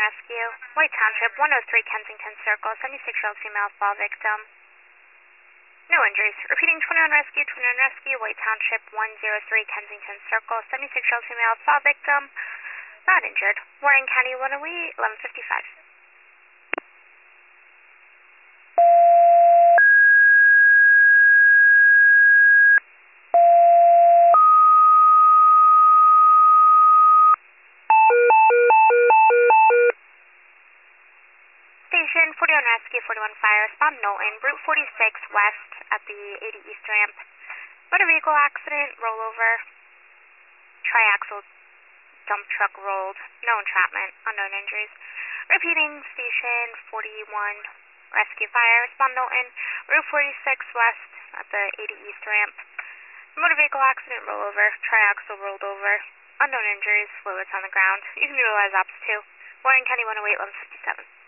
Rescue, White Township, 103 Kensington Circle, 76-year-old female fall victim. No injuries. Repeating, 21 Rescue, White Township, 103 Kensington Circle, 76-year-old female fall victim. Not injured. Warren County, 108, 11:55. Station 41 Rescue, 41 Fire, respond Knowlton, Route 46 west at the 80 East ramp. Motor vehicle accident, rollover, triaxle dump truck rolled, no entrapment, unknown injuries. Repeating, Station 41 Rescue Fire, respond Knowlton, Route 46 west at the 80 East ramp. Motor vehicle accident, rollover, triaxle rolled over, unknown injuries, fluids on the ground. You can utilize ops 2. Warren County 108, 11:57.